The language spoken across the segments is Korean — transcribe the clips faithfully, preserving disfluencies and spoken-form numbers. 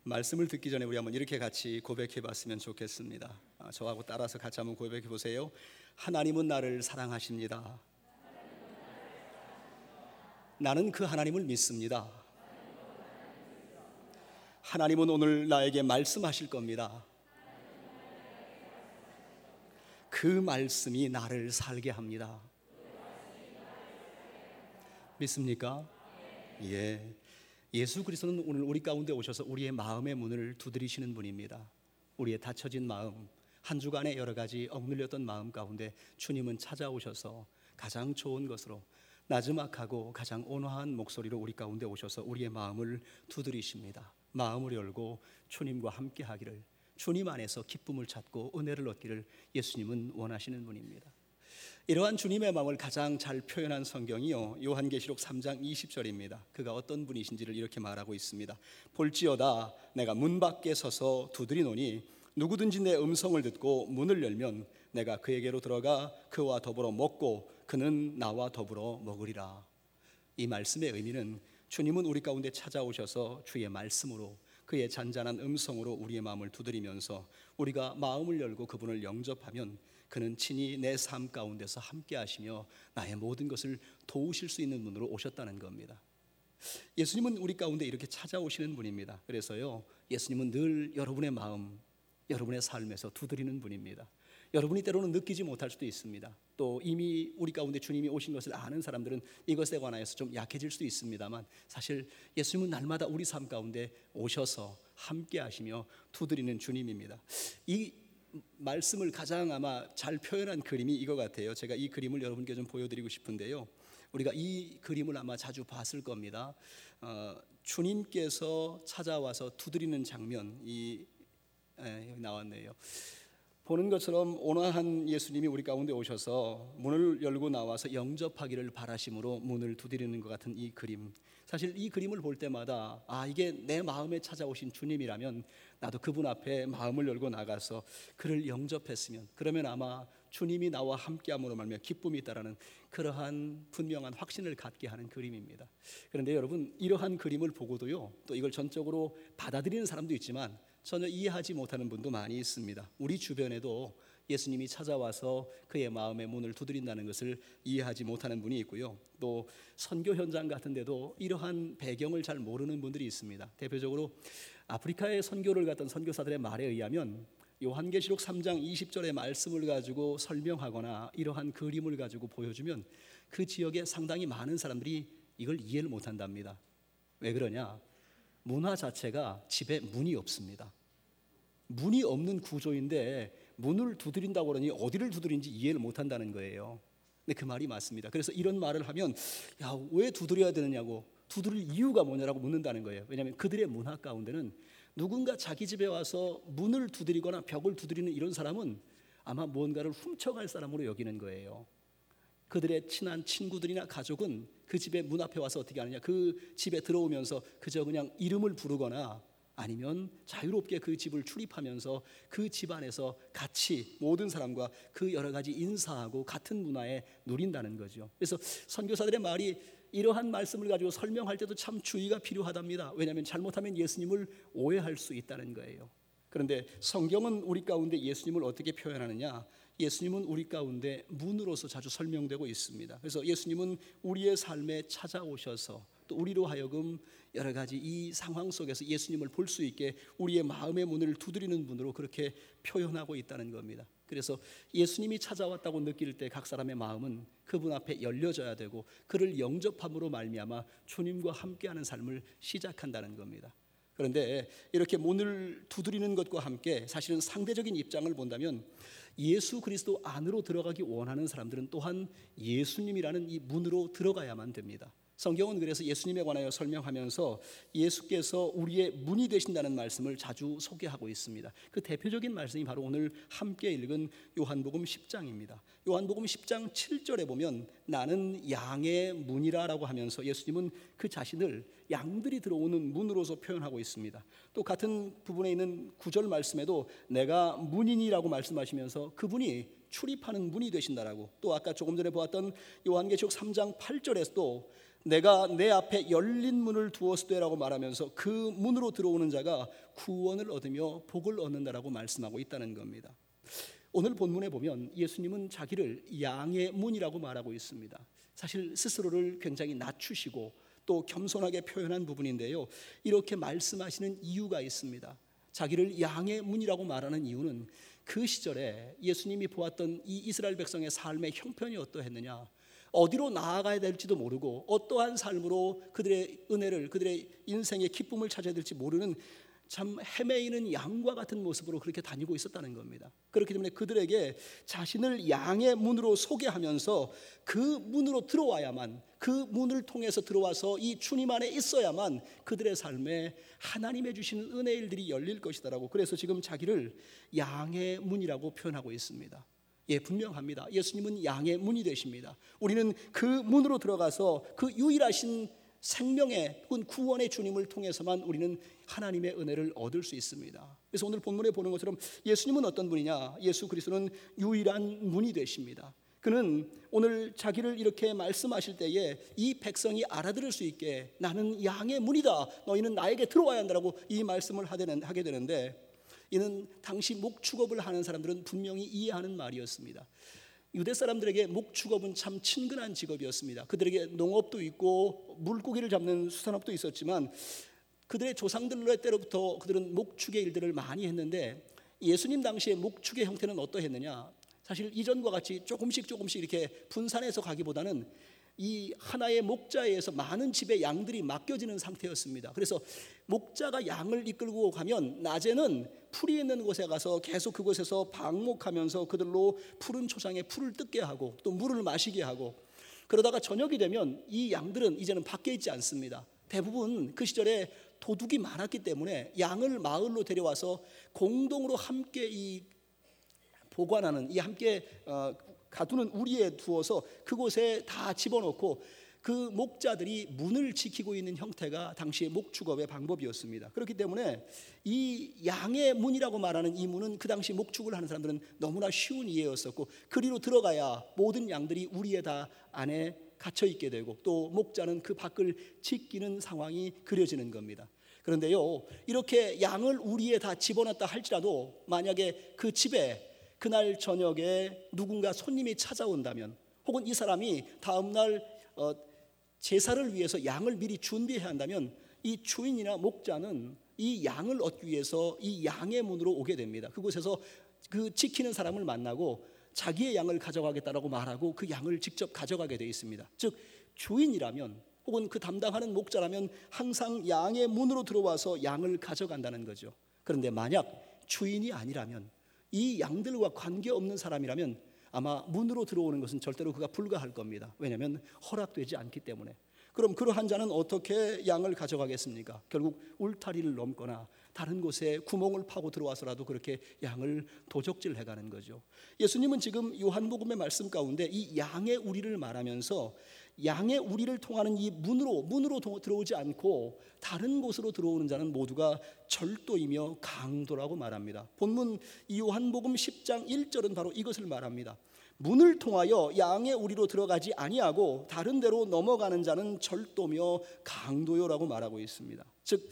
말씀을 듣기 전에 우리 한번 이렇게 같이 고백해 봤으면 좋겠습니다. 아, 저하고 따라서 같이 한번 고백해 보세요. 하나님은 나를 사랑하십니다. 나는 그 하나님을 믿습니다. 하나님은 오늘 나에게 말씀하실 겁니다. 그 말씀이 나를 살게 합니다. 믿습니까? 예. 예수 그리스도는 오늘 우리 가운데 오셔서 우리의 마음의 문을 두드리시는 분입니다. 우리의 닫혀진 마음, 한 주간의 여러 가지 억눌렸던 마음 가운데 주님은 찾아오셔서 가장 좋은 것으로 나지막하고 가장 온화한 목소리로 우리 가운데 오셔서 우리의 마음을 두드리십니다. 마음을 열고 주님과 함께 하기를, 주님 안에서 기쁨을 찾고 은혜를 얻기를 예수님은 원하시는 분입니다. 이러한 주님의 마음을 가장 잘 표현한 성경이요, 요한계시록 삼 장 이십 절입니다. 그가 어떤 분이신지를 이렇게 말하고 있습니다. 볼지어다 내가 문 밖에 서서 두드리노니 누구든지 내 음성을 듣고 문을 열면 내가 그에게로 들어가 그와 더불어 먹고 그는 나와 더불어 먹으리라. 이 말씀의 의미는 주님은 우리 가운데 찾아오셔서 주의 말씀으로, 그의 잔잔한 음성으로 우리의 마음을 두드리면서 우리가 마음을 열고 그분을 영접하면 그는 친히 내 삶 가운데서 함께 하시며 나의 모든 것을 도우실 수 있는 분으로 오셨다는 겁니다. 예수님은 우리 가운데 이렇게 찾아오시는 분입니다. 그래서요, 예수님은 늘 여러분의 마음, 여러분의 삶에서 두드리는 분입니다. 여러분이 때로는 느끼지 못할 수도 있습니다. 또 이미 우리 가운데 주님이 오신 것을 아는 사람들은 이것에 관하여서 좀 약해질 수도 있습니다만, 사실 예수님은 날마다 우리 삶 가운데 오셔서 함께 하시며 두드리는 주님입니다. 이 말씀을 가장 아마 잘 표현한 그림이 이거 같아요. 제가 이 그림을 여러분께 좀 보여드리고 싶은데요, 우리가 이 그림을 아마 자주 봤을 겁니다. 어, 주님께서 찾아와서 두드리는 장면, 이 에, 여기 나왔네요. 보는 것처럼 온화한 예수님이 우리 가운데 오셔서 문을 열고 나와서 영접하기를 바라심으로 문을 두드리는 것 같은 이 그림, 사실 이 그림을 볼 때마다 아, 이게 내 마음에 찾아오신 주님이라면 나도 그분 앞에 마음을 열고 나가서 그를 영접했으면, 그러면 아마 주님이 나와 함께함으로 말미암아 기쁨이 있다라는 그러한 분명한 확신을 갖게 하는 그림입니다. 그런데 여러분, 이러한 그림을 보고도요, 또 이걸 전적으로 받아들이는 사람도 있지만 전혀 이해하지 못하는 분도 많이 있습니다. 우리 주변에도 예수님이 찾아와서 그의 마음의 문을 두드린다는 것을 이해하지 못하는 분이 있고요, 또 선교 현장 같은 데도 이러한 배경을 잘 모르는 분들이 있습니다. 대표적으로 아프리카에 선교를 갔던 선교사들의 말에 의하면 요한계시록 삼 장 이십 절의 말씀을 가지고 설명하거나 이러한 그림을 가지고 보여주면 그 지역에 상당히 많은 사람들이 이걸 이해를 못한답니다. 왜 그러냐? 문화 자체가 집에 문이 없습니다. 문이 없는 구조인데 문을 두드린다고 그러니 어디를 두드린지 이해를 못한다는 거예요. 근데 그 말이 맞습니다. 그래서 이런 말을 하면 야, 왜 두드려야 되느냐고, 두드릴 이유가 뭐냐라고 묻는다는 거예요. 왜냐하면 그들의 문화 가운데는 누군가 자기 집에 와서 문을 두드리거나 벽을 두드리는 이런 사람은 아마 무언가를 훔쳐갈 사람으로 여기는 거예요. 그들의 친한 친구들이나 가족은 그 집의 문 앞에 와서 어떻게 하느냐, 그 집에 들어오면서 그저 그냥 이름을 부르거나 아니면 자유롭게 그 집을 출입하면서 그 집 안에서 같이 모든 사람과 그 여러 가지 인사하고 같은 문화에 누린다는 거죠. 그래서 선교사들의 말이 이러한 말씀을 가지고 설명할 때도 참 주의가 필요하답니다. 왜냐하면 잘못하면 예수님을 오해할 수 있다는 거예요. 그런데 성경은 우리 가운데 예수님을 어떻게 표현하느냐, 예수님은 우리 가운데 문으로서 자주 설명되고 있습니다. 그래서 예수님은 우리의 삶에 찾아오셔서 또 우리로 하여금 여러 가지 이 상황 속에서 예수님을 볼 수 있게 우리의 마음의 문을 두드리는 분으로 그렇게 표현하고 있다는 겁니다. 그래서 예수님이 찾아왔다고 느낄 때 각 사람의 마음은 그분 앞에 열려져야 되고 그를 영접함으로 말미암아 주님과 함께하는 삶을 시작한다는 겁니다. 그런데 이렇게 문을 두드리는 것과 함께 사실은 상대적인 입장을 본다면 예수 그리스도 안으로 들어가기 원하는 사람들은 또한 예수님이라는 이 문으로 들어가야만 됩니다. 성경은 그래서 예수님에 관하여 설명하면서 예수께서 우리의 문이 되신다는 말씀을 자주 소개하고 있습니다. 그 대표적인 말씀이 바로 오늘 함께 읽은 요한복음 십 장입니다. 요한복음 십 장 칠 절에 보면 나는 양의 문이라 라고 하면서 예수님은 그 자신을 양들이 들어오는 문으로서 표현하고 있습니다. 또 같은 부분에 있는 구 절 말씀에도 내가 문이니라고 말씀하시면서 그분이 출입하는 문이 되신다라고, 또 아까 조금 전에 보았던 요한계시록 삼 장 팔 절에서도 내가 내 앞에 열린 문을 두었으되라고 말하면서 그 문으로 들어오는 자가 구원을 얻으며 복을 얻는다라고 말씀하고 있다는 겁니다. 오늘 본문에 보면 예수님은 자기를 양의 문이라고 말하고 있습니다. 사실 스스로를 굉장히 낮추시고 또 겸손하게 표현한 부분인데요, 이렇게 말씀하시는 이유가 있습니다. 자기를 양의 문이라고 말하는 이유는 그 시절에 예수님이 보았던 이 이스라엘 백성의 삶의 형편이 어떠했느냐, 어디로 나아가야 될지도 모르고 어떠한 삶으로 그들의 은혜를, 그들의 인생의 기쁨을 찾아야 될지 모르는 참 헤매이는 양과 같은 모습으로 그렇게 다니고 있었다는 겁니다. 그렇기 때문에 그들에게 자신을 양의 문으로 소개하면서 그 문으로 들어와야만, 그 문을 통해서 들어와서 이 주님 안에 있어야만 그들의 삶에 하나님의 주시는 은혜의 일들이 열릴 것이다라고, 그래서 지금 자기를 양의 문이라고 표현하고 있습니다. 예, 분명합니다. 예수님은 양의 문이 되십니다. 우리는 그 문으로 들어가서 그 유일하신 생명의 혹은 구원의 주님을 통해서만 우리는 하나님의 은혜를 얻을 수 있습니다. 그래서 오늘 본문에 보는 것처럼 예수님은 어떤 분이냐? 예수 그리스도는 유일한 문이 되십니다. 그는 오늘 자기를 이렇게 말씀하실 때에 이 백성이 알아들을 수 있게 나는 양의 문이다, 너희는 나에게 들어와야 한다라고 이 말씀을 하게 되는데, 이는 당시 목축업을 하는 사람들은 분명히 이해하는 말이었습니다. 유대 사람들에게 목축업은 참 친근한 직업이었습니다. 그들에게 농업도 있고 물고기를 잡는 수산업도 있었지만 그들의 조상들 때로부터 그들은 목축의 일들을 많이 했는데, 예수님 당시의 목축의 형태는 어떠했느냐? 사실 이전과 같이 조금씩 조금씩 이렇게 분산해서 가기보다는 이 하나의 목자에서 많은 집의 양들이 맡겨지는 상태였습니다. 그래서 목자가 양을 이끌고 가면 낮에는 풀이 있는 곳에 가서 계속 그곳에서 방목하면서 그들로 푸른 초장에 풀을 뜯게 하고 또 물을 마시게 하고, 그러다가 저녁이 되면 이 양들은 이제는 밖에 있지 않습니다. 대부분 그 시절에 도둑이 많았기 때문에 양을 마을로 데려와서 공동으로 함께 이 보관하는, 이 함께 어, 가두는 우리에 두어서 그곳에 다 집어넣고 그 목자들이 문을 지키고 있는 형태가 당시의 목축업의 방법이었습니다. 그렇기 때문에 이 양의 문이라고 말하는 이 문은 그 당시 목축을 하는 사람들은 너무나 쉬운 이해였었고, 그리로 들어가야 모든 양들이 우리에 다 안에 갇혀 있게 되고 또 목자는 그 밖을 지키는 상황이 그려지는 겁니다. 그런데요, 이렇게 양을 우리에 다 집어넣었다 할지라도 만약에 그 집에 그날 저녁에 누군가 손님이 찾아온다면, 혹은 이 사람이 다음날 어, 제사를 위해서 양을 미리 준비해야 한다면, 이 주인이나 목자는 이 양을 얻기 위해서 이 양의 문으로 오게 됩니다. 그곳에서 그 지키는 사람을 만나고 자기의 양을 가져가겠다라고 말하고 그 양을 직접 가져가게 되어 있습니다. 즉 주인이라면 혹은 그 담당하는 목자라면 항상 양의 문으로 들어와서 양을 가져간다는 거죠. 그런데 만약 주인이 아니라면, 이 양들과 관계없는 사람이라면 아마 문으로 들어오는 것은 절대로 그가 불가할 겁니다. 왜냐하면 허락되지 않기 때문에. 그럼 그러한 자는 어떻게 양을 가져가겠습니까? 결국 울타리를 넘거나 다른 곳에 구멍을 파고 들어와서라도 그렇게 양을 도적질해 가는 거죠. 예수님은 지금 요한복음의 말씀 가운데 이 양의 우리를 말하면서 양의 우리를 통하는 이 문으로 문으로 들어오지 않고 다른 곳으로 들어오는 자는 모두가 절도이며 강도라고 말합니다. 본문 요한복음 십 장 일 절은 바로 이것을 말합니다. 문을 통하여 양의 우리로 들어가지 아니하고 다른 데로 넘어가는 자는 절도며 강도요라고 말하고 있습니다. 즉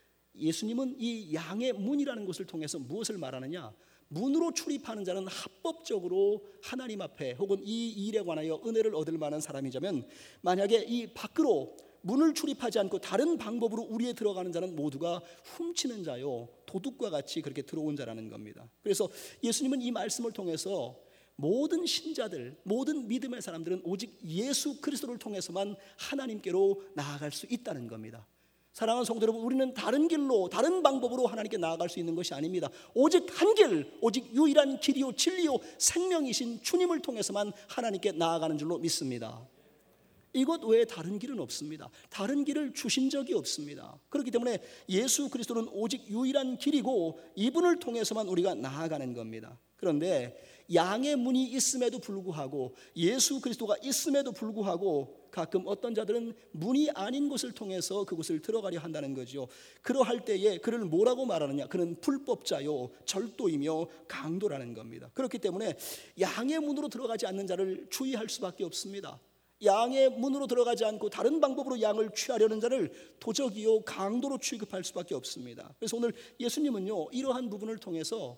예수님은 이 양의 문이라는 것을 통해서 무엇을 말하느냐? 문으로 출입하는 자는 합법적으로 하나님 앞에 혹은 이 일에 관하여 은혜를 얻을 만한 사람이자면, 만약에 이 밖으로 문을 출입하지 않고 다른 방법으로 우리에 들어가는 자는 모두가 훔치는 자요, 도둑과 같이 그렇게 들어온 자라는 겁니다. 그래서 예수님은 이 말씀을 통해서 모든 신자들, 모든 믿음의 사람들은 오직 예수 그리스도를 통해서만 하나님께로 나아갈 수 있다는 겁니다. 사랑하는 성도 여러분, 우리는 다른 길로 다른 방법으로 하나님께 나아갈 수 있는 것이 아닙니다. 오직 한 길, 오직 유일한 길이요 진리요 생명이신 주님을 통해서만 하나님께 나아가는 줄로 믿습니다. 이것 외에 다른 길은 없습니다. 다른 길을 주신 적이 없습니다. 그렇기 때문에 예수 그리스도는 오직 유일한 길이고 이분을 통해서만 우리가 나아가는 겁니다. 그런데 양의 문이 있음에도 불구하고, 예수 그리스도가 있음에도 불구하고 가끔 어떤 자들은 문이 아닌 곳을 통해서 그곳을 들어가려 한다는 거죠. 그러할 때에 그를 뭐라고 말하느냐? 그는 불법자요 절도이며 강도라는 겁니다. 그렇기 때문에 양의 문으로 들어가지 않는 자를 주의할 수밖에 없습니다. 양의 문으로 들어가지 않고 다른 방법으로 양을 취하려는 자를 도적이요 강도로 취급할 수밖에 없습니다. 그래서 오늘 예수님은요, 이러한 부분을 통해서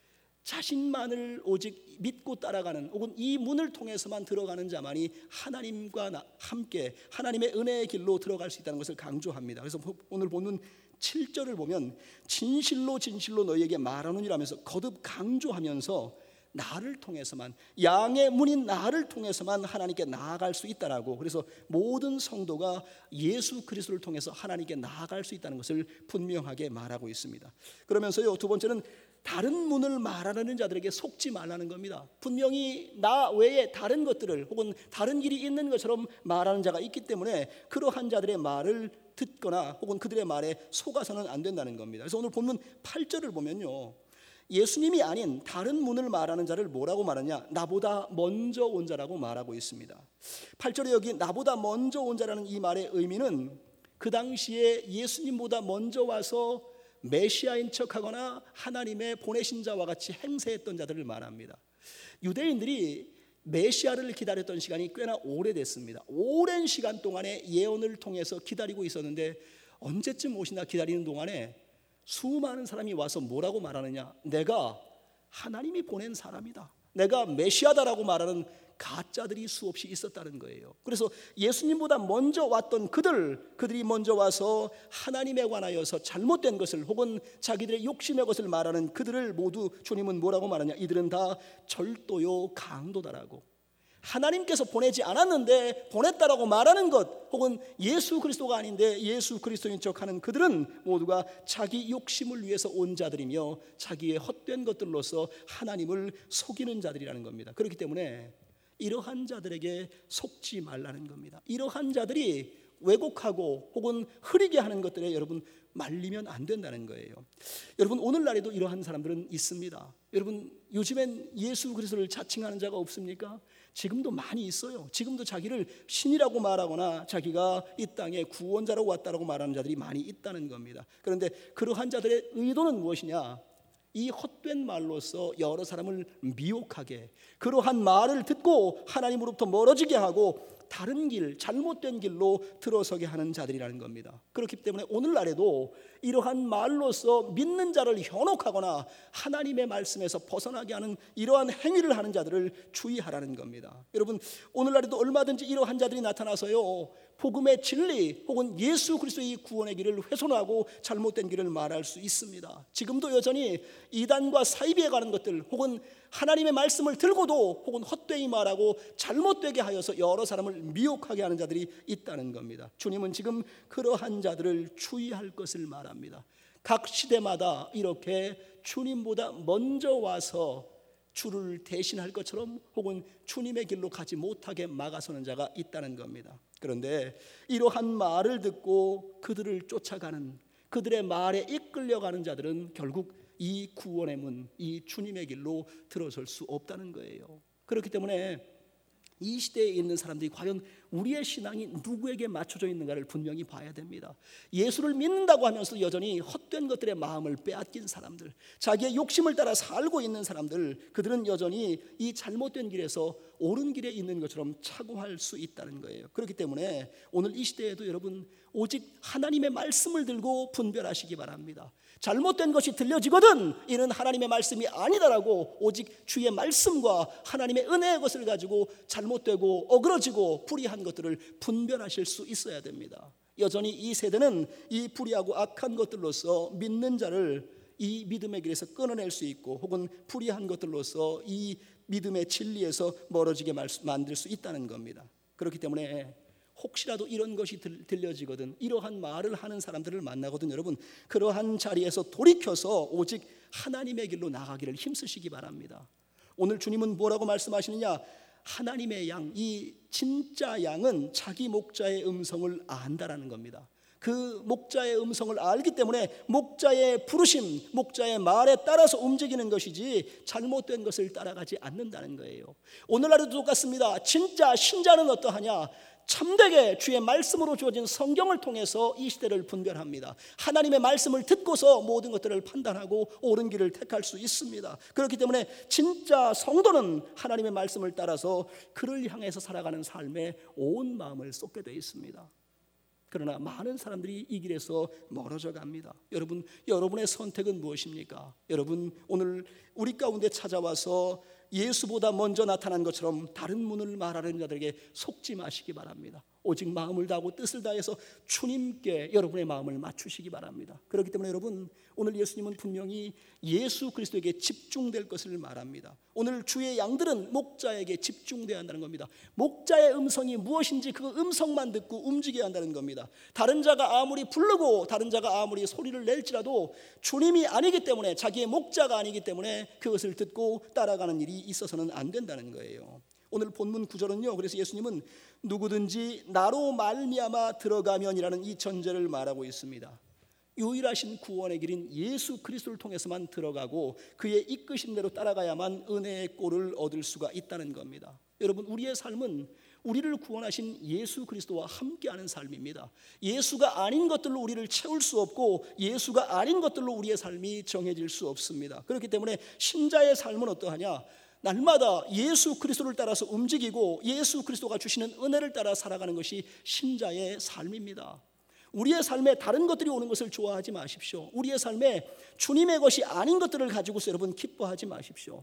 자신만을 오직 믿고 따라가는, 혹은 이 문을 통해서만 들어가는 자만이 하나님과 함께 하나님의 은혜의 길로 들어갈 수 있다는 것을 강조합니다. 그래서 오늘 본문 칠 절을 보면 진실로 진실로 너희에게 말하노니라면서 거듭 강조하면서 나를 통해서만, 양의 문인 나를 통해서만 하나님께 나아갈 수 있다라고, 그래서 모든 성도가 예수 그리스도를 통해서 하나님께 나아갈 수 있다는 것을 분명하게 말하고 있습니다. 그러면서요, 두 번째는 다른 문을 말하는 자들에게 속지 말라는 겁니다. 분명히 나 외에 다른 것들을 혹은 다른 길이 있는 것처럼 말하는 자가 있기 때문에 그러한 자들의 말을 듣거나 혹은 그들의 말에 속아서는 안 된다는 겁니다. 그래서 오늘 본문 팔 절을 보면요, 예수님이 아닌 다른 문을 말하는 자를 뭐라고 말하냐? 나보다 먼저 온 자라고 말하고 있습니다. 팔 절에 여기 나보다 먼저 온 자라는 이 말의 의미는 그 당시에 예수님보다 먼저 와서 메시아인 척하거나 하나님의 보내신 자와 같이 행세했던 자들을 말합니다. 유대인들이 메시아를 기다렸던 시간이 꽤나 오래됐습니다. 오랜 시간 동안에 예언을 통해서 기다리고 있었는데 언제쯤 오시나 기다리는 동안에 수많은 사람이 와서 뭐라고 말하느냐? 내가 하나님이 보낸 사람이다, 내가 메시아다라고 말하는 가짜들이 수없이 있었다는 거예요. 그래서 예수님보다 먼저 왔던 그들, 그들이 먼저 와서 하나님에 관하여서 잘못된 것을 혹은 자기들의 욕심의 것을 말하는 그들을 모두 주님은 뭐라고 말하냐? 이들은 다 절도요 강도다라고. 하나님께서 보내지 않았는데 보냈다라고 말하는 것, 혹은 예수 그리스도가 아닌데 예수 그리스도인 척하는 그들은 모두가 자기 욕심을 위해서 온 자들이며 자기의 헛된 것들로서 하나님을 속이는 자들이라는 겁니다. 그렇기 때문에 이러한 자들에게 속지 말라는 겁니다. 이러한 자들이 왜곡하고 혹은 흐리게 하는 것들에 여러분 말리면 안 된다는 거예요. 여러분 오늘날에도 이러한 사람들은 있습니다. 여러분 요즘엔 예수 그리스도를 자칭하는 자가 없습니까? 지금도 많이 있어요. 지금도 자기를 신이라고 말하거나 자기가 이 땅에 구원자라고 왔다라고 말하는 자들이 많이 있다는 겁니다. 그런데 그러한 자들의 의도는 무엇이냐? 이 헛된 말로서 여러 사람을 미혹하게, 그러한 말을 듣고 하나님으로부터 멀어지게 하고 다른 길, 잘못된 길로 들어서게 하는 자들이라는 겁니다. 그렇기 때문에 오늘날에도 이러한 말로서 믿는 자를 현혹하거나 하나님의 말씀에서 벗어나게 하는 이러한 행위를 하는 자들을 주의하라는 겁니다. 여러분 오늘날에도 얼마든지 이러한 자들이 나타나서요, 복음의 진리 혹은 예수 그리스도의 구원의 길을 훼손하고 잘못된 길을 말할 수 있습니다. 지금도 여전히 이단과 사이비에 가는 것들, 혹은 하나님의 말씀을 들고도 혹은 헛되이 말하고 잘못되게 하여서 여러 사람을 미혹하게 하는 자들이 있다는 겁니다. 주님은 지금 그러한 자들을 주의할 것을 말합니다. 각 시대마다 이렇게 주님보다 먼저 와서 주를 대신할 것처럼 혹은 주님의 길로 가지 못하게 막아서는 자가 있다는 겁니다. 그런데 이러한 말을 듣고 그들을 쫓아가는, 그들의 말에 이끌려가는 자들은 결국 이 구원의 문, 이 주님의 길로 들어설 수 없다는 거예요. 그렇기 때문에 이 시대에 있는 사람들이 과연 우리의 신앙이 누구에게 맞춰져 있는가를 분명히 봐야 됩니다. 예수를 믿는다고 하면서 여전히 헛된 것들의 마음을 빼앗긴 사람들, 자기의 욕심을 따라 살고 있는 사람들, 그들은 여전히 이 잘못된 길에서 옳은 길에 있는 것처럼 착오할 수 있다는 거예요. 그렇기 때문에 오늘 이 시대에도 여러분 오직 하나님의 말씀을 들고 분별하시기 바랍니다. 잘못된 것이 들려지거든 이는 하나님의 말씀이 아니다라고 오직 주의 말씀과 하나님의 은혜의 것을 가지고 잘못되고 어그러지고 불의한 것들을 분별하실 수 있어야 됩니다. 여전히 이 세대는 이 불의하고 악한 것들로서 믿는 자를 이 믿음의 길에서 끊어낼 수 있고 혹은 불의한 것들로서 이 믿음의 진리에서 멀어지게 만들 수 있다는 겁니다. 그렇기 때문에 혹시라도 이런 것이 들려지거든, 이러한 말을 하는 사람들을 만나거든 여러분, 그러한 자리에서 돌이켜서 오직 하나님의 길로 나가기를 힘쓰시기 바랍니다. 오늘 주님은 뭐라고 말씀하시느냐? 하나님의 양, 이 진짜 양은 자기 목자의 음성을 안다라는 겁니다. 그 목자의 음성을 알기 때문에 목자의 부르심, 목자의 말에 따라서 움직이는 것이지 잘못된 것을 따라가지 않는다는 거예요. 오늘날에도 똑같습니다. 진짜 신자는 어떠하냐? 참되게 주의 말씀으로 주어진 성경을 통해서 이 시대를 분별합니다. 하나님의 말씀을 듣고서 모든 것들을 판단하고 옳은 길을 택할 수 있습니다. 그렇기 때문에 진짜 성도는 하나님의 말씀을 따라서 그를 향해서 살아가는 삶에 온 마음을 쏟게 되어 있습니다. 그러나 많은 사람들이 이 길에서 멀어져 갑니다. 여러분, 여러분의 선택은 무엇입니까? 여러분, 오늘 우리 가운데 찾아와서 예수보다 먼저 나타난 것처럼 다른 문을 말하는 자들에게 속지 마시기 바랍니다. 오직 마음을 다하고 뜻을 다해서 주님께 여러분의 마음을 맞추시기 바랍니다. 그렇기 때문에 여러분, 오늘 예수님은 분명히 예수 그리스도에게 집중될 것을 말합니다. 오늘 주의 양들은 목자에게 집중돼야 한다는 겁니다. 목자의 음성이 무엇인지 그 음성만 듣고 움직여야 한다는 겁니다. 다른 자가 아무리 부르고 다른 자가 아무리 소리를 낼지라도 주님이 아니기 때문에, 자기의 목자가 아니기 때문에 그것을 듣고 따라가는 일이 있어서는 안 된다는 거예요. 오늘 본문 구절은요, 그래서 예수님은 누구든지 나로 말미암아 들어가면이라는 이 전제를 말하고 있습니다. 유일하신 구원의 길인 예수 그리스도를 통해서만 들어가고 그의 이끄신 대로 따라가야만 은혜의 꼴을 얻을 수가 있다는 겁니다. 여러분, 우리의 삶은 우리를 구원하신 예수 그리스도와 함께하는 삶입니다. 예수가 아닌 것들로 우리를 채울 수 없고 예수가 아닌 것들로 우리의 삶이 정해질 수 없습니다. 그렇기 때문에 신자의 삶은 어떠하냐? 날마다 예수 그리스도를 따라서 움직이고 예수 그리스도가 주시는 은혜를 따라 살아가는 것이 신자의 삶입니다. 우리의 삶에 다른 것들이 오는 것을 좋아하지 마십시오. 우리의 삶에 주님의 것이 아닌 것들을 가지고서 여러분 기뻐하지 마십시오.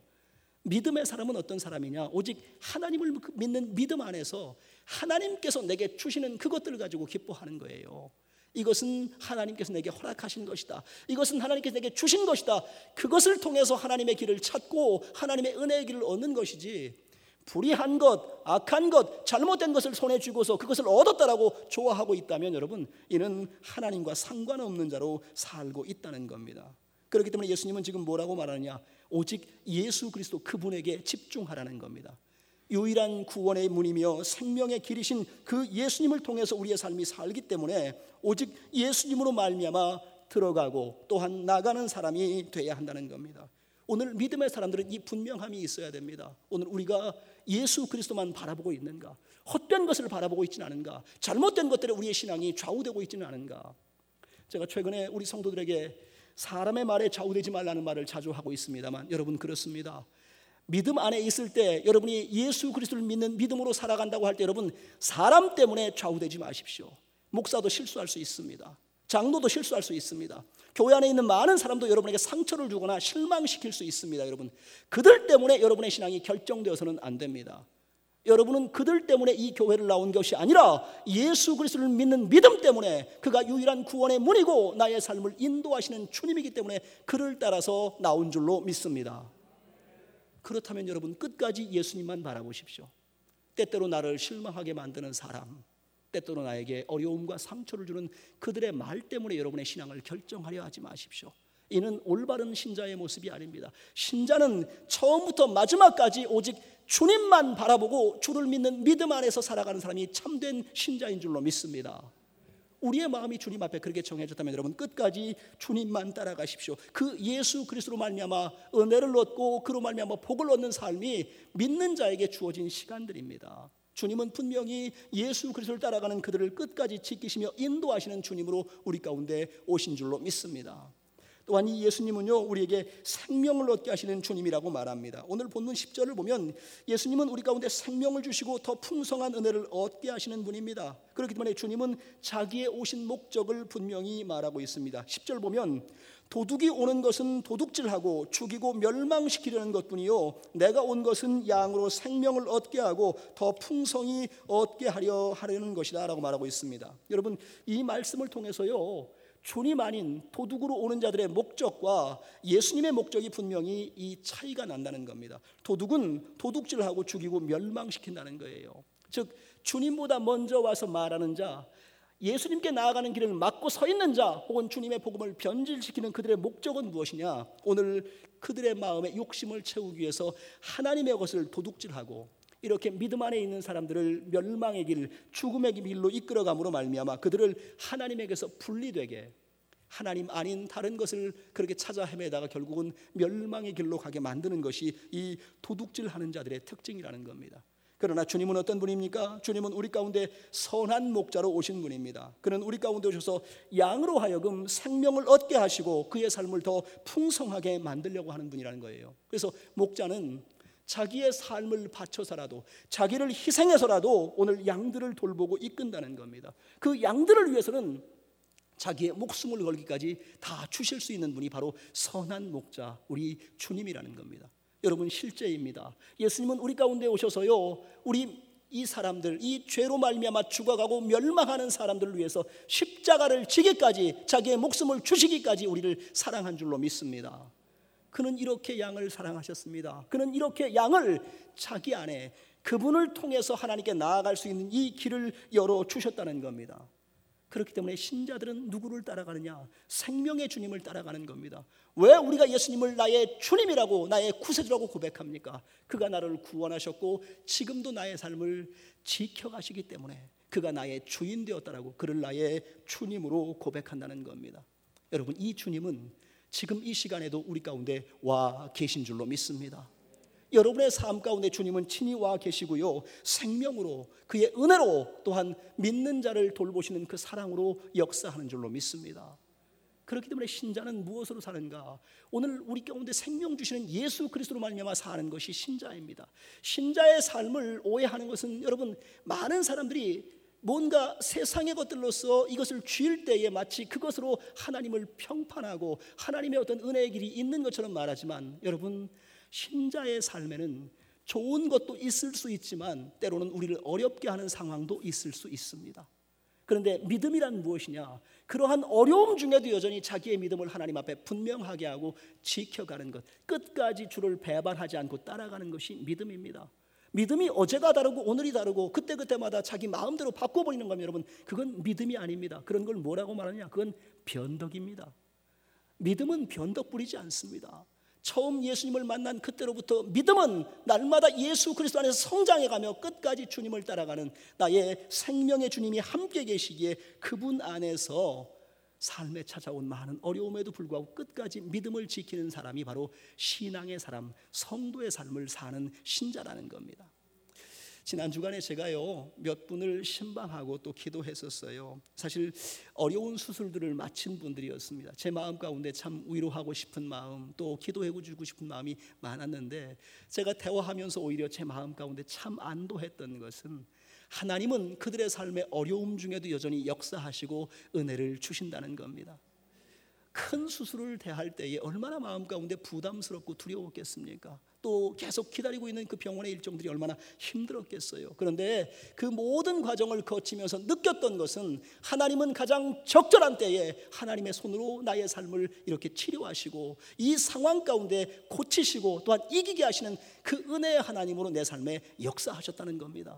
믿음의 사람은 어떤 사람이냐? 오직 하나님을 믿는 믿음 안에서 하나님께서 내게 주시는 그것들을 가지고 기뻐하는 거예요. 이것은 하나님께서 내게 허락하신 것이다. 이것은 하나님께서 내게 주신 것이다. 그것을 통해서 하나님의 길을 찾고 하나님의 은혜의 길을 얻는 것이지, 불의한 것, 악한 것, 잘못된 것을 손에 쥐고서 그것을 얻었다라고 좋아하고 있다면 여러분, 이는 하나님과 상관없는 자로 살고 있다는 겁니다. 그렇기 때문에 예수님은 지금 뭐라고 말하느냐? 오직 예수 그리스도 그분에게 집중하라는 겁니다. 유일한 구원의 문이며 생명의 길이신 그 예수님을 통해서 우리의 삶이 살기 때문에 오직 예수님으로 말미암아 들어가고 또한 나가는 사람이 돼야 한다는 겁니다. 오늘 믿음의 사람들은 이 분명함이 있어야 됩니다. 오늘 우리가 예수 그리스도만 바라보고 있는가? 헛된 것을 바라보고 있지는 않은가? 잘못된 것들에 우리의 신앙이 좌우되고 있지는 않은가? 제가 최근에 우리 성도들에게 사람의 말에 좌우되지 말라는 말을 자주 하고 있습니다만, 여러분 그렇습니다. 믿음 안에 있을 때, 여러분이 예수 그리스도를 믿는 믿음으로 살아간다고 할 때 여러분, 사람 때문에 좌우되지 마십시오. 목사도 실수할 수 있습니다. 장로도 실수할 수 있습니다. 교회 안에 있는 많은 사람도 여러분에게 상처를 주거나 실망시킬 수 있습니다. 여러분, 그들 때문에 여러분의 신앙이 결정되어서는 안 됩니다. 여러분은 그들 때문에 이 교회를 나온 것이 아니라 예수 그리스도를 믿는 믿음 때문에, 그가 유일한 구원의 문이고 나의 삶을 인도하시는 주님이기 때문에 그를 따라서 나온 줄로 믿습니다. 그렇다면 여러분, 끝까지 예수님만 바라보십시오. 때때로 나를 실망하게 만드는 사람, 때때로 나에게 어려움과 상처를 주는 그들의 말 때문에 여러분의 신앙을 결정하려 하지 마십시오. 이는 올바른 신자의 모습이 아닙니다. 신자는 처음부터 마지막까지 오직 주님만 바라보고 주를 믿는 믿음 안에서 살아가는 사람이 참된 신자인 줄로 믿습니다. 우리의 마음이 주님 앞에 그렇게 정해졌다면 여러분, 끝까지 주님만 따라가십시오. 그 예수 그리스도로 말미암아 은혜를 얻고 그로 말미암아 복을 얻는 삶이 믿는 자에게 주어진 시간들입니다. 주님은 분명히 예수 그리스도를 따라가는 그들을 끝까지 지키시며 인도하시는 주님으로 우리 가운데 오신 줄로 믿습니다. 또한 이 예수님은요, 우리에게 생명을 얻게 하시는 주님이라고 말합니다. 오늘 본문 십 절을 보면 예수님은 우리 가운데 생명을 주시고 더 풍성한 은혜를 얻게 하시는 분입니다. 그렇기 때문에 주님은 자기의 오신 목적을 분명히 말하고 있습니다. 십 절 보면 도둑이 오는 것은 도둑질하고 죽이고 멸망시키려는 것뿐이요, 내가 온 것은 양으로 생명을 얻게 하고 더 풍성히 얻게 하려 하려는 것이다 라고 말하고 있습니다. 여러분, 이 말씀을 통해서요, 주님 아닌 도둑으로 오는 자들의 목적과 예수님의 목적이 분명히 이 차이가 난다는 겁니다. 도둑은 도둑질하고 죽이고 멸망시킨다는 거예요. 즉, 주님보다 먼저 와서 말하는 자, 예수님께 나아가는 길을 막고 서 있는 자, 혹은 주님의 복음을 변질시키는 그들의 목적은 무엇이냐? 오늘 그들의 마음에 욕심을 채우기 위해서 하나님의 것을 도둑질하고 이렇게 믿음 안에 있는 사람들을 멸망의 길, 죽음의 길로 이끌어감으로 말미암아 그들을 하나님에게서 분리되게, 하나님 아닌 다른 것을 그렇게 찾아 헤매다가 결국은 멸망의 길로 가게 만드는 것이 이 도둑질하는 자들의 특징이라는 겁니다. 그러나 주님은 어떤 분입니까? 주님은 우리 가운데 선한 목자로 오신 분입니다. 그는 우리 가운데 오셔서 양으로 하여금 생명을 얻게 하시고 그의 삶을 더 풍성하게 만들려고 하는 분이라는 거예요. 그래서 목자는 자기의 삶을 바쳐서라도, 자기를 희생해서라도 오늘 양들을 돌보고 이끈다는 겁니다. 그 양들을 위해서는 자기의 목숨을 걸기까지 다 주실 수 있는 분이 바로 선한 목자, 우리 주님이라는 겁니다. 여러분, 실제입니다. 예수님은 우리 가운데 오셔서요, 우리 이 사람들, 이 죄로 말미암아 죽어가고 멸망하는 사람들을 위해서 십자가를 지기까지, 자기의 목숨을 주시기까지 우리를 사랑한 줄로 믿습니다. 그는 이렇게 양을 사랑하셨습니다. 그는 이렇게 양을 자기 안에, 그분을 통해서 하나님께 나아갈 수 있는 이 길을 열어주셨다는 겁니다. 그렇기 때문에 신자들은 누구를 따라가느냐? 생명의 주님을 따라가는 겁니다. 왜 우리가 예수님을 나의 주님이라고, 나의 구세주라고 고백합니까? 그가 나를 구원하셨고 지금도 나의 삶을 지켜가시기 때문에 그가 나의 주인 되었다라고, 그를 나의 주님으로 고백한다는 겁니다. 여러분, 이 주님은 지금 이 시간에도 우리 가운데 와 계신 줄로 믿습니다. 여러분의 삶 가운데 주님은 친히 와 계시고요, 생명으로, 그의 은혜로, 또한 믿는 자를 돌보시는 그 사랑으로 역사하는 줄로 믿습니다. 그렇기 때문에 신자는 무엇으로 사는가? 오늘 우리 가운데 생명 주시는 예수 그리스도로 말미암아 사는 것이 신자입니다. 신자의 삶을 오해하는 것은, 여러분, 많은 사람들이 뭔가 세상의 것들로서 이것을 쥘 때에 마치 그것으로 하나님을 평판하고 하나님의 어떤 은혜의 길이 있는 것처럼 말하지만, 여러분, 신자의 삶에는 좋은 것도 있을 수 있지만 때로는 우리를 어렵게 하는 상황도 있을 수 있습니다. 그런데 믿음이란 무엇이냐? 그러한 어려움 중에도 여전히 자기의 믿음을 하나님 앞에 분명하게 하고 지켜가는 것, 끝까지 주를 배반하지 않고 따라가는 것이 믿음입니다. 믿음이 어제가 다르고 오늘이 다르고 그때그때마다 자기 마음대로 바꿔버리는 거면, 여러분, 그건 믿음이 아닙니다. 그런 걸 뭐라고 말하냐? 그건 변덕입니다. 믿음은 변덕 부리지 않습니다. 처음 예수님을 만난 그때로부터 믿음은 날마다 예수 그리스도 안에서 성장해가며 끝까지 주님을 따라가는, 나의 생명의 주님이 함께 계시기에 그분 안에서 삶에 찾아온 많은 어려움에도 불구하고 끝까지 믿음을 지키는 사람이 바로 신앙의 사람, 성도의 삶을 사는 신자라는 겁니다. 지난 주간에 제가요 몇 분을 신방하고 또 기도했었어요. 사실 어려운 수술들을 마친 분들이었습니다. 제 마음 가운데 참 위로하고 싶은 마음, 또 기도해주고 싶은 마음이 많았는데, 제가 대화하면서 오히려 제 마음 가운데 참 안도했던 것은, 하나님은 그들의 삶의 어려움 중에도 여전히 역사하시고 은혜를 주신다는 겁니다. 큰 수술을 대할 때에 얼마나 마음 가운데 부담스럽고 두려웠겠습니까? 또 계속 기다리고 있는 그 병원의 일정들이 얼마나 힘들었겠어요. 그런데 그 모든 과정을 거치면서 느꼈던 것은, 하나님은 가장 적절한 때에 하나님의 손으로 나의 삶을 이렇게 치료하시고 이 상황 가운데 고치시고 또한 이기게 하시는 그 은혜의 하나님으로 내 삶에 역사하셨다는 겁니다.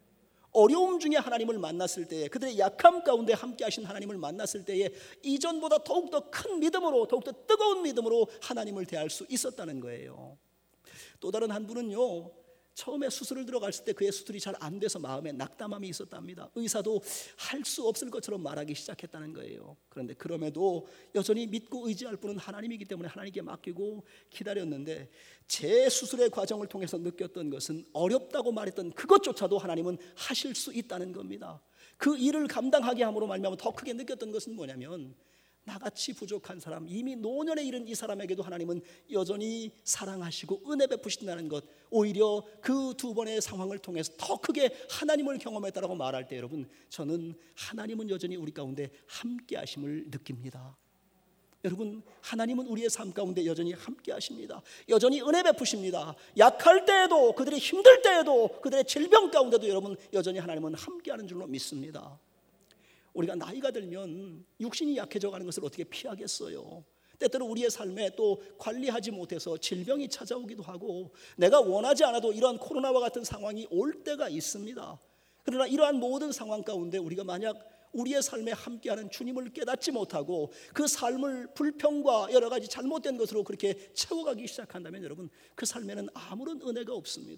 어려움 중에 하나님을 만났을 때에, 그들의 약함 가운데 함께 하신 하나님을 만났을 때에 이전보다 더욱더 큰 믿음으로, 더욱더 뜨거운 믿음으로 하나님을 대할 수 있었다는 거예요. 또 다른 한 분은요, 처음에 수술을 들어갔을 때 그의 수술이 잘 안 돼서 마음에 낙담함이 있었답니다. 의사도 할 수 없을 것처럼 말하기 시작했다는 거예요. 그런데 그럼에도 여전히 믿고 의지할 분은 하나님이기 때문에 하나님께 맡기고 기다렸는데, 제 수술의 과정을 통해서 느꼈던 것은, 어렵다고 말했던 그것조차도 하나님은 하실 수 있다는 겁니다. 그 일을 감당하게 함으로 말미암아 더 크게 느꼈던 것은 뭐냐면, 나같이 부족한 사람, 이미 노년에 이른 이 사람에게도 하나님은 여전히 사랑하시고 은혜 베푸신다는 것, 오히려 그 두 번의 상황을 통해서 더 크게 하나님을 경험했다라고 말할 때, 여러분, 저는 하나님은 여전히 우리 가운데 함께 하심을 느낍니다. 여러분, 하나님은 우리의 삶 가운데 여전히 함께 하십니다. 여전히 은혜 베푸십니다. 약할 때에도, 그들이 힘들 때에도, 그들의 질병 가운데도 여러분, 여전히 하나님은 함께 하는 줄로 믿습니다. 우리가 나이가 들면 육신이 약해져 가는 것을 어떻게 피하겠어요? 때때로 우리의 삶에 또 관리하지 못해서 질병이 찾아오기도 하고, 내가 원하지 않아도 이러한 코로나와 같은 상황이 올 때가 있습니다. 그러나 이러한 모든 상황 가운데 우리가 만약 우리의 삶에 함께하는 주님을 깨닫지 못하고 그 삶을 불평과 여러 가지 잘못된 것으로 그렇게 채워가기 시작한다면, 여러분, 그 삶에는 아무런 은혜가 없습니다.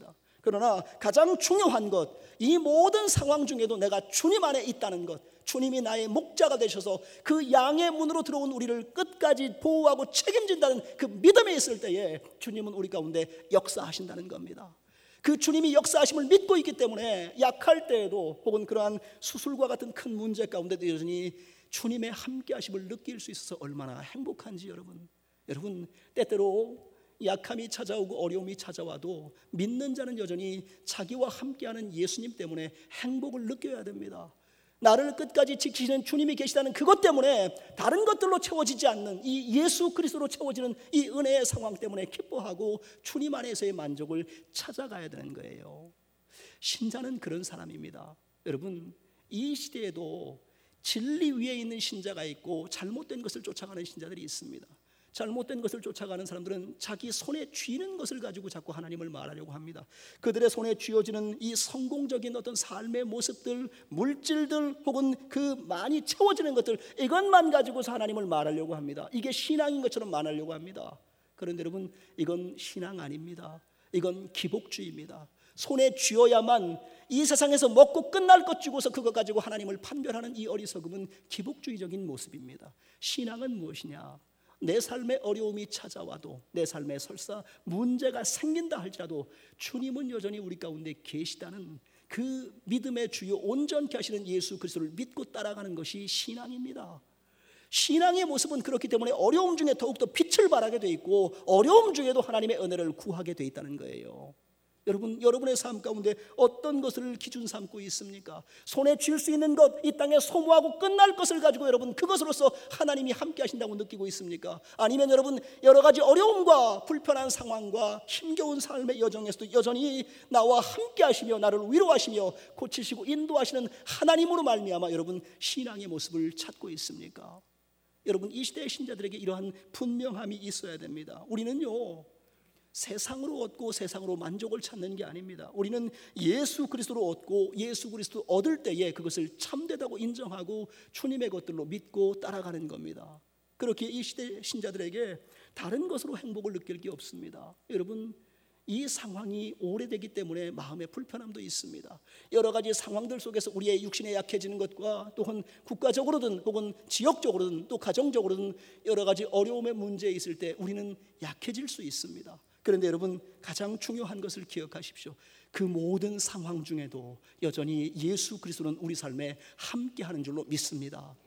그러나 가장 중요한 것, 이 모든 상황 중에도 내가 주님 안에 있다는 것, 주님이 나의 목자가 되셔서 그 양의 문으로 들어온 우리를 끝까지 보호하고 책임진다는 그 믿음에 있을 때에 주님은 우리 가운데 역사하신다는 겁니다. 그 주님이 역사하심을 믿고 있기 때문에 약할 때에도 혹은 그러한 수술과 같은 큰 문제 가운데도 여전히 주님의 함께하심을 느낄 수 있어서 얼마나 행복한지 여러분 여러분 때때로 약함이 찾아오고 어려움이 찾아와도 믿는 자는 여전히 자기와 함께하는 예수님 때문에 행복을 느껴야 됩니다. 나를 끝까지 지키시는 주님이 계시다는 그것 때문에 다른 것들로 채워지지 않는 이 예수 그리스도로 채워지는 이 은혜의 상황 때문에 기뻐하고 주님 안에서의 만족을 찾아가야 되는 거예요. 신자는 그런 사람입니다. 여러분 이 시대에도 진리 위에 있는 신자가 있고 잘못된 것을 쫓아가는 신자들이 있습니다. 잘못된 것을 쫓아가는 사람들은 자기 손에 쥐는 것을 가지고 자꾸 하나님을 말하려고 합니다. 그들의 손에 쥐어지는 이 성공적인 어떤 삶의 모습들, 물질들 혹은 그 많이 채워지는 것들, 이것만 가지고서 하나님을 말하려고 합니다. 이게 신앙인 것처럼 말하려고 합니다. 그런데 여러분 이건 신앙 아닙니다. 이건 기복주의입니다. 손에 쥐어야만 이 세상에서 먹고 끝날 것 주고서 그것 가지고 하나님을 판별하는 이 어리석음은 기복주의적인 모습입니다. 신앙은 무엇이냐? 내 삶에 어려움이 찾아와도 내 삶에 설사 문제가 생긴다 할지라도 주님은 여전히 우리 가운데 계시다는 그 믿음의 주요 온전케 하시는 예수 그리스도를 믿고 따라가는 것이 신앙입니다. 신앙의 모습은 그렇기 때문에 어려움 중에 더욱더 빛을 발하게 돼 있고 어려움 중에도 하나님의 은혜를 구하게 돼 있다는 거예요. 여러분, 여러분의 삶 가운데 어떤 것을 기준 삼고 있습니까? 손에 쥘 수 있는 것, 이 땅에 소모하고 끝날 것을 가지고 여러분 그것으로서 하나님이 함께 하신다고 느끼고 있습니까? 아니면 여러분 여러 가지 어려움과 불편한 상황과 힘겨운 삶의 여정에서도 여전히 나와 함께 하시며 나를 위로하시며 고치시고 인도하시는 하나님으로 말미암아 여러분 신앙의 모습을 찾고 있습니까? 여러분 이 시대의 신자들에게 이러한 분명함이 있어야 됩니다. 우리는요 세상으로 얻고 세상으로 만족을 찾는 게 아닙니다. 우리는 예수 그리스도로 얻고 예수 그리스도 얻을 때에 그것을 참되다고 인정하고 주님의 것들로 믿고 따라가는 겁니다. 그렇게 이 시대 신자들에게 다른 것으로 행복을 느낄 게 없습니다. 여러분 이 상황이 오래되기 때문에 마음의 불편함도 있습니다. 여러 가지 상황들 속에서 우리의 육신에 약해지는 것과 또한 국가적으로든 혹은 지역적으로든 또 가정적으로든 여러 가지 어려움의 문제에 있을 때 우리는 약해질 수 있습니다. 그런데 여러분 가장 중요한 것을 기억하십시오. 그 모든 상황 중에도 여전히 예수 그리스도는 우리 삶에 함께하는 줄로 믿습니다.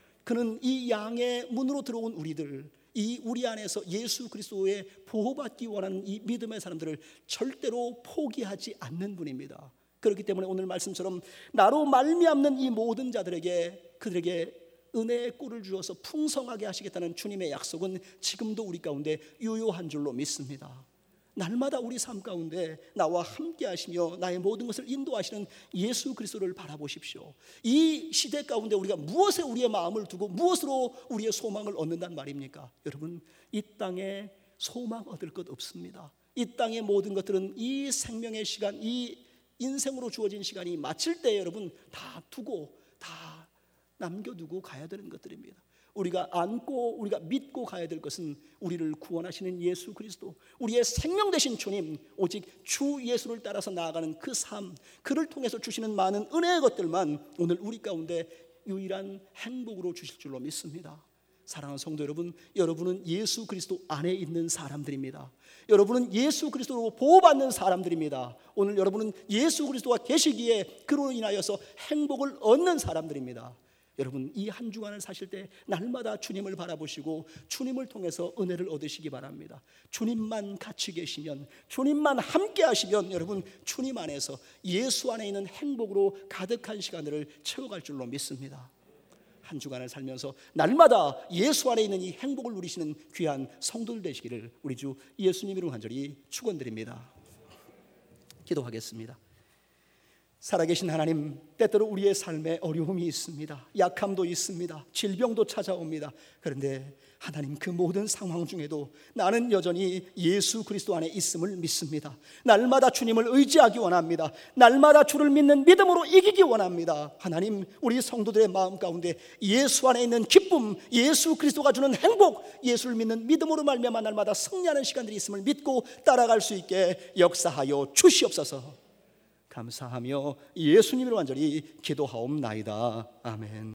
그는 이 양의 문으로 들어온 우리들, 이 우리 안에서 예수 그리스도의 보호받기 원하는 이 믿음의 사람들을 절대로 포기하지 않는 분입니다. 그렇기 때문에 오늘 말씀처럼 나로 말미암는 이 모든 자들에게 그들에게 은혜의 꿀을 주어서 풍성하게 하시겠다는 주님의 약속은 지금도 우리 가운데 유효한 줄로 믿습니다. 날마다 우리 삶 가운데 나와 함께 하시며 나의 모든 것을 인도하시는 예수 그리스도를 바라보십시오. 이 시대 가운데 우리가 무엇에 우리의 마음을 두고 무엇으로 우리의 소망을 얻는단 말입니까? 여러분 이 땅에 소망 얻을 것 없습니다. 이 땅의 모든 것들은 이 생명의 시간, 이 인생으로 주어진 시간이 마칠 때 여러분 다 두고 다 남겨두고 가야 되는 것들입니다. 우리가 안고 우리가 믿고 가야 될 것은 우리를 구원하시는 예수 그리스도, 우리의 생명 되신 주님, 오직 주 예수를 따라서 나아가는 그 삶, 그를 통해서 주시는 많은 은혜의 것들만 오늘 우리 가운데 유일한 행복으로 주실 줄로 믿습니다. 사랑하는 성도 여러분, 여러분은 예수 그리스도 안에 있는 사람들입니다. 여러분은 예수 그리스도로 보호받는 사람들입니다. 오늘 여러분은 예수 그리스도가 계시기에 그로 인하여서 행복을 얻는 사람들입니다. 여러분 이 한 주간을 사실 때 날마다 주님을 바라보시고 주님을 통해서 은혜를 얻으시기 바랍니다. 주님만 같이 계시면, 주님만 함께 하시면 여러분 주님 안에서 예수 안에 있는 행복으로 가득한 시간들을 채워갈 줄로 믿습니다. 한 주간을 살면서 날마다 예수 안에 있는 이 행복을 누리시는 귀한 성도들 되시기를 우리 주 예수님 이름으로 간절히 축원드립니다. 기도하겠습니다. 살아계신 하나님, 때때로 우리의 삶에 어려움이 있습니다. 약함도 있습니다. 질병도 찾아옵니다. 그런데 하나님, 그 모든 상황 중에도 나는 여전히 예수 그리스도 안에 있음을 믿습니다. 날마다 주님을 의지하기 원합니다. 날마다 주를 믿는 믿음으로 이기기 원합니다. 하나님, 우리 성도들의 마음 가운데 예수 안에 있는 기쁨, 예수 그리스도가 주는 행복, 예수를 믿는 믿음으로 말미암아 날마다 승리하는 시간들이 있음을 믿고 따라갈 수 있게 역사하여 주시옵소서. 감사하며 예수님을 완전히 기도하옵나이다. 아멘.